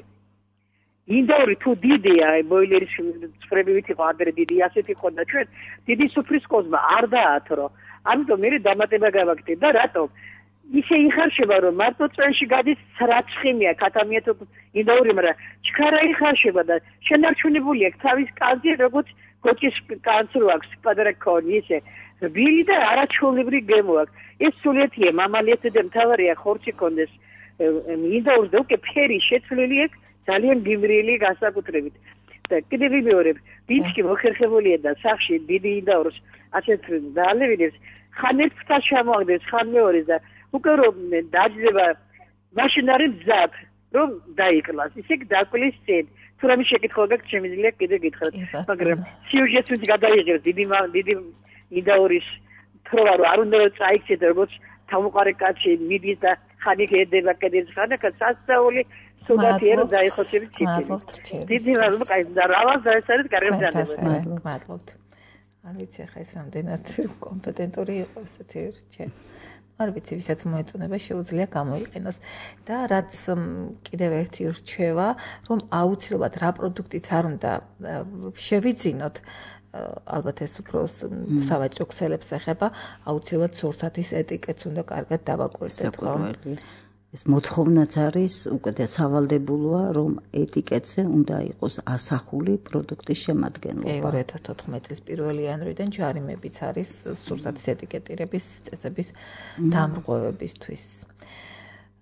ინდაური თუ დიდია, ბოილერის წვრებივით იყო ადრე დიდი, ასეთი იყო და ჩვენ დიდი სუფრის კოზმა არ დაათრო. ამიტომ მე დამატება გავაკეთე და რატო? ისე იხარშება, რომ მარტო წვენში გადის ცრაცხიმია, ქათამია თუ ინდაური, მაგრამ ჩქარა იხარშება და შენარჩუნებული აქვს თავის კანზე, როგორც გოჭის კანს რო აქვს, პატარა კონი ისე. რბილი და არაჩვეულებრივი გემო აქვს. ეს სულეთია, მამალიეთ და მთავარია ხორცი კონდეს. ინდაურს და უკვე ფერი შეცვლილი აქვს, ძალიან გიმრიელი განსაკუთრებით. და კიდევ ვიმეორებ, ვიცი მოხერხებულია და სახში დიდი ინდაურს ასეთ დაალევინებს, ხან ერთ ფთას ჩამოაგდეს, ხან მეორეს და უკვე რომ დაჯდება მაშინ არის მზად, რომ დაიკლას. ისე დაკლის წინ. თუ რამე შეკითხვა გაქვს, შემიძლია კიდე გითხრათ. მაგრამ სიუჟეტით გადაიღებს დიდი დიდი ინდაურის თროვა რომ არ უნდა წაიქცეთ, როგორც თავმოყარე კაცი მიდის და ხანი გედება კიდე ხანაკა სასწაული სულათია რომ დაიხოცებით ციფრი. დიდი მადლობა, კაი და რავას და ეს არის კარგი მზადება. მადლობთ. არ ვიცი ახლა ეს რამდენად კომპეტენტური იყო ესეთი რჩე. არ ვიცი, ვისაც მოეწონება შეუძლია გამოიყენოს. და რაც კიდევ ერთი რჩევა, რომ აუცილებლად რა პროდუქტიც არ უნდა შევიძინოთ, ალბათ ეს უფრო სავაჭრო ქსელებს ეხება, აუცილებლად სურსათის ეტიკეტს უნდა კარგად დავაკვირდეთ, ხო? ეს მოთხოვნაც არის, უკვე სავალდებულოა, რომ ეტიკეტზე უნდა იყოს ასახული პროდუქტის შემადგენლობა. კი, ორი ათას თოთხმეტი წლის პირველი იანვრიდან ჯარიმებიც არის სურსათის ეტიკეტირების წესების დამრღვევებისთვის.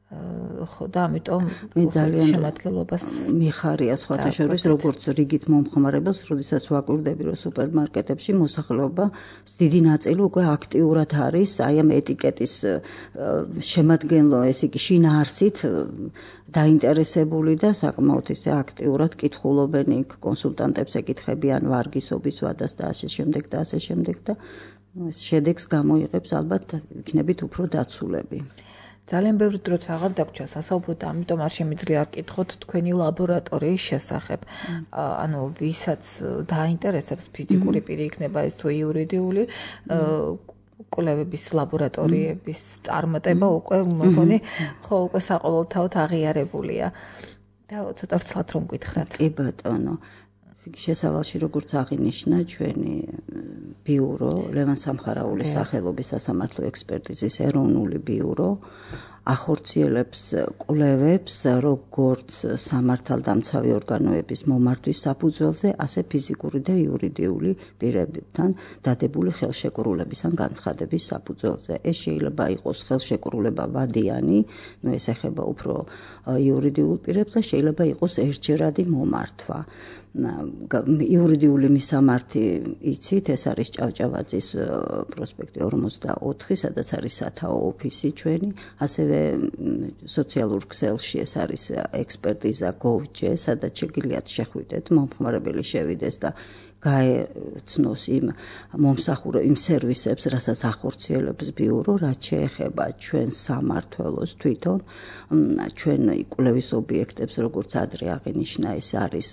ხო და ამიტომ მე ძალიან შემადგენლობას მიხარია სხვათა შორის როგორც რიგით მომხმარებელს, როდესაც ვაკვირდები რომ სუპერმარკეტებში მოსახლეობა დიდი ნაწილი უკვე აქტიურად არის აი ამ ეტიკეტის შემადგენლო, ესე იგი შინაარსით დაინტერესებული და საკმაოდ ისე აქტიურად კითხულობენ იქ კონსულტანტებს ეკითხებიან ვარგისობის ვადას და ასე შემდეგ და ასე შემდეგ და ეს შედეგს გამოიღებს ალბათ იქნებით უფრო დაცულები. ძალიან ბევრი დროც აღარ დაგვრჩა სასაუბრო და ამიტომ არ შემიძლია კითხოთ თქვენი ლაბორატორიის შესახებ. ანუ ვისაც დაინტერესებს ფიზიკური პირი იქნება ეს თუ იურიდიული კვლევების ლაბორატორიების წარმატება უკვე მეგონი ხო უკვე საყოველთაოდ აღიარებულია. და ცოტა ვრცლად რომ გითხრათ. კი ბატონო. შესავალში როგორც აღინიშნა ჩვენი ბიურო, ლევან სამხარაულის სახელობის სასამართლო ექსპერტიზის ეროვნული ბიურო ახორციელებს კვლევებს როგორც სამართალდამცავი ორგანოების მომართვის საფუძველზე, ასე ფიზიკური და იურიდიული პირებთან დადებული ხელშეკრულების ან განცხადების საფუძველზე. ეს შეიძლება იყოს ხელშეკრულება ვადიანი, ნუ ეს ეხება უფრო იურიდიულ პირებს და შეიძლება იყოს ერთჯერადი მომართვა. იურიდიული მისამართი იცით, ეს არის ჭავჭავაძის პროსპექტი ორმოცდაოთხი, სადაც არის სათაო ოფისი ჩვენი, ასევე სოციალურ ქსელში ეს არის ექსპერტიზა გოვჯე, სადაც შეგიძლიათ შეხვიდეთ, მომხმარებელი შევიდეს და გაეცნოს იმ მომსახურე იმ სერვისებს, რასაც ახორციელებს ბიურო, რაც შეეხება ჩვენ სამმართველოს თვითონ, ჩვენ კვლევის ობიექტებს, როგორც ადრე აღინიშნა, ეს არის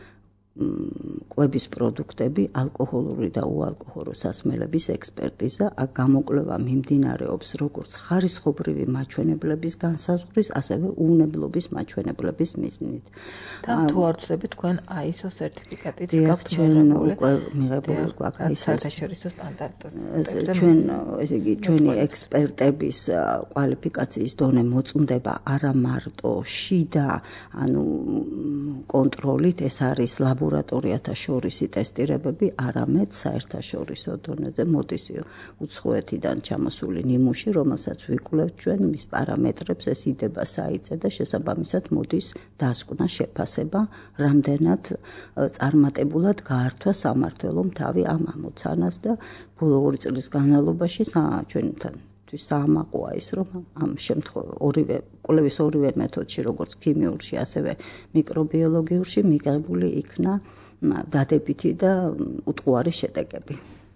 კვების პროდუქტები, ალკოჰოლური და უალკოჰოლური სასმელების ექსპერტიზა, აქ გამოკვლევა მიმდინარეობს როგორც ხარისხობრივი მაჩვენებლების განსაზღვრის, ასევე უვნებლობის მაჩვენებლების მიზნით. და თუ არ ვცდები თქვენ აი ეს ო სერტიფიკატიც გაქვთ მიღებული, უკვე მიღებული გვაქვს აი ეს ო საერთაშორისო სტანდარტზე. ჩვენ, ესე იგი, ჩვენი ექსპერტების კვალიფიკაციის დონე მოწმდება არა მარტო შიდა, ანუ კონტროლით, ეს არის ლაბორატორიათა შორისი ტესტირებები, არამედ საერთაშორისო დონეზე მოდის უცხოეთიდან ჩამოსული ნიმუში, რომელსაც ვიკვლევთ ჩვენ, მის პარამეტრებს ეს იდება საიტზე და შესაბამისად მოდის დასკვნა, შეფასება, რამდენად წარმატებულად გაართვა სამმართველომ თავი ამ ამოცანას და ბოლო ორი წლის განმავლობაში ჩვენთან საამაყოა ის, რომ ამ შემთხვევაში ორივე კვლევის ორივე მეთოდში, როგორც ქიმიურში, ასევე მიკრობიოლოგიურში მიღებული იქნა დადებითი და უტყუარი შედეგები.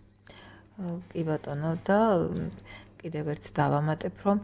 კი ბატონო და კიდევ ერთ დავამატებ, რომ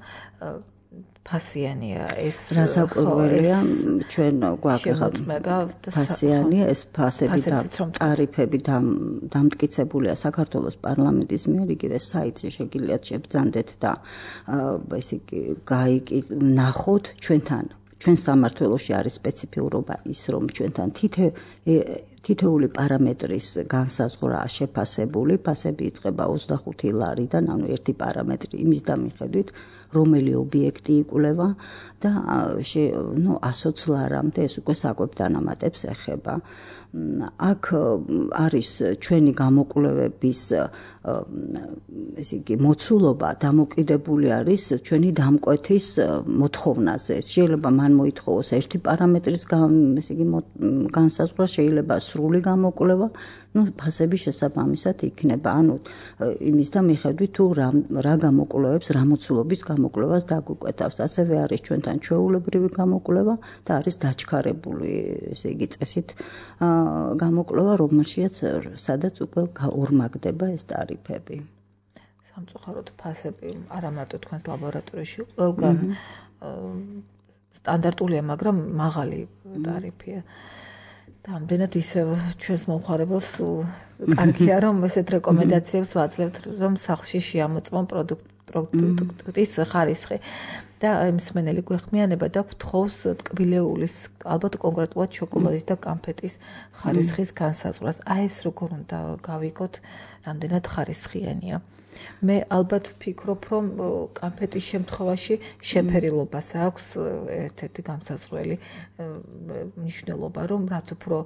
ფასიანია ეს რასაკვირველია ჩვენ გვაქვს ფასიანია ეს ფასები და ტარიფები დამტკიცებულია საქართველოს პარლამენტის მიერ იგივე საიტზე შეგიძლიათ შეგბრძანდეთ და ესე იგი გაიგნახოთ ჩვენთან ჩვენ სამმართველოში არის სპეციფიურობა ის რომ ჩვენთან თითე თითოეული პარამეტრის განსაზღვრაა შეფასებული, ფასები იწყება ოცდახუთი ლარიდან, ანუ ერთი პარამეტრი იმის დამიხედვით, რომელი ობიექტი იკვლევა და ნუ ასოც ლარამდე ეს უკვე საკვებ დანამატებს ეხება. აქ არის ჩვენი გამოკვლევების ესე იგი მოცულობა დამოკიდებული არის ჩვენი დამკვეთის მოთხოვნაზე. შეიძლება მან მოითხოვოს ერთი პარამეტრის ესე იგი განსაზღვრა, შეიძლება სრული გამოკვლევა, ну ფასები შესაბამისად იქნება. ანუ იმის და მიხედვით თუ რა გამოკვლევებს, რა მოცულობის გამოკვლევას დაგვიკვეთავს. ასევე არის ჩვენთან ჩვეულებრივი გამოკვლევა და არის დაჩქარებული, ესე იგი წესით გამოკვლევა, რომელშიც სადაც უკვე ორმაგდება ეს ტარიფები. სამწუხაროდ ფასები არა მარტო თქვენს ლაბორატორიაში ყველგან სტანდარტულია, მაგრამ მაღალი ტარიფია. და ამდენად ისევ ჩვენს მომხმარებელს კარგია რომ ესეთ რეკომენდაციებს ვაძლევთ რომ სახლში შეამოწმონ პროდუქტის ხარისხი და მსმენელი გვეხმიანება და გთხოვს ტკბილეულის ალბათ კონკრეტულად შოკოლადის და კამფეტის ხარისხის განსაზღვრას. აი ეს როგორ უნდა გავიგოთ რამდენად ხარისხიანია. მე ალბათ ვფიქრობ რომ კამფეტის შემთხვევაში შეფერილობას აქვს ერთ-ერთი განსაზღვრელი მნიშვნელობა რომ რაც უფრო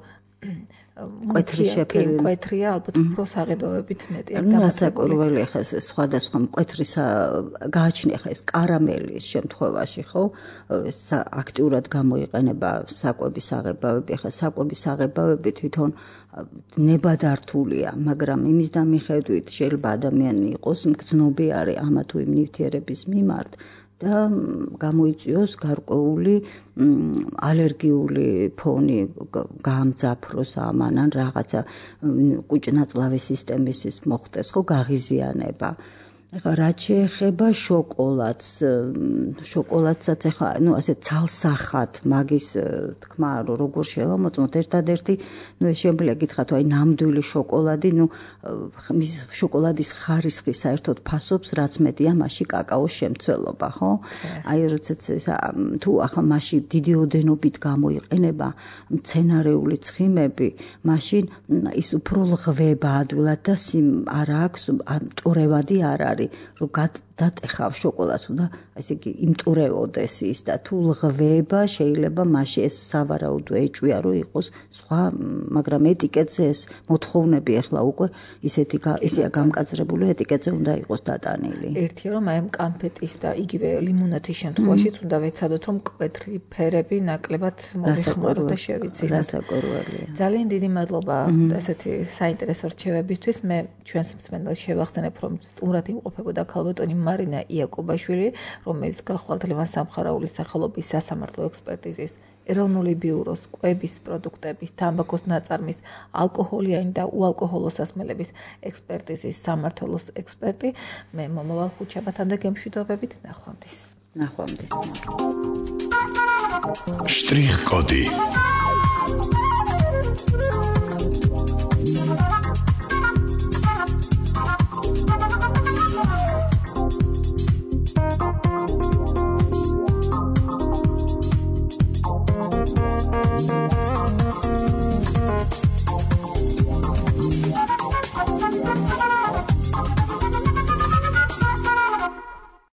მკვეთრი შეფერილი მკვეთრია ალბათ უფრო საღებავებით მეტია და მასაკურველი ხა ეს სხვადასხვა მკვეთრის გააჩნია ხა ეს კარამელის შემთხვევაში ხო აქტიურად გამოიყენება საკვების აღებავები ხა საკვების აღებავები თვითონ ნებადართულია მაგრამ იმის და მიხედვით შეიძლება ადამიანი იყოს მგრძნობიარე ამა თუ იმ ნივთიერების მიმართ და გამოიწვიოს გარკვეული ალერგიული ფონი გაამძაფროს ამან რაღაცა კუჭნაწლავის სისტემის მოხდეს ხო გაღიზიანება ეხლა რაც შეეხება შოკოლადს შოკოლადსაც ეხლა ნუ ასე ცალსახად მაგის თქმა როგორ შევამოწმოთ ერთადერთი ნუ ეს შემიძლია გითხრათ აი ნამდვილი შოკოლადი ნუ მის შოკოლადის ხარისხი საერთოდ ფასობს რაც მეტია მასში კაკაოს შემცველობა ხო აი როდესაც თუ ახლა მასში დიდი ოდენობით გამოიყენება მცენარეული ცხიმები მაშინ ის უფრო ლღვება ადვილად და სიმ არ აქვს მტურევადი არ არის რომ დატეხავ შოკოლადს უნდა ესე იგი იმტურეოდეს ის და თუ ლღვება შეიძლება მასში ეს სავარაუდო ეჭვია რომ იყოს სხვა მაგრამ ეტიკეტზე ეს მოთხოვნები ახლა უკვე ისეთი ისეა გამკაცრებული ეტიკეტზე უნდა იყოს დატანილი ერთია რომ აი ამ კამფეტის და იგივე ლიმონათის შემთხვევაშიც უნდა ვეცადოთ რომ მკვეთრი ფერები ნაკლებად მოვიხმაროთ და შევიცინოთ რასაკურველია ძალიან დიდი მადლობა ესეთი საინტერესო რჩევებისთვის მე ჩვენს მსმენელს შევახსენებ რომ სტუმრად იმყოფებოდა ქალბატონი მარინა იაკობაშვილი, რომელიც გახლავთ ლევან სამხარაულის სახელობის სასამართლო ექსპერტიზის ეროვნული ბიუროს კვების პროდუქტების, თამბაქოს ნაწარმის, ალკოჰოლიანი და უალკოჰოლო სასმელების ექსპერტიზის სამმართველოს ექსპერტი. მე მომავალ ხუთშაბათამდე გემშვიდობებით ნახვამდის. ნახვამდის. შტრიხ-კოდი